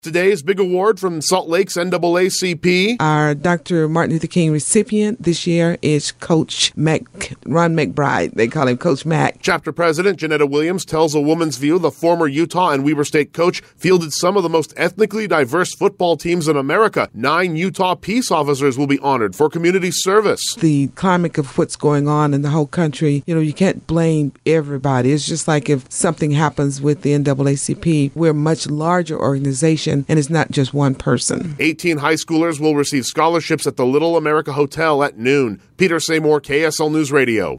Today's big award from Salt Lake's NAACP. Our Dr. Martin Luther King recipient this year is Coach Ron McBride. They call him Coach Mac. Chapter President Janetta Williams tells A Woman's View the former Utah and Weber State coach fielded some of the most ethnically diverse football teams in America. 9 Utah peace officers will be honored for community service. The climate of what's going on in the whole country, you can't blame everybody. It's just like if something happens with the NAACP, we're a much larger organization. And it's not just one person. 18 high schoolers will receive scholarships at the Little America Hotel at noon. Peter Seymour, KSL News Radio.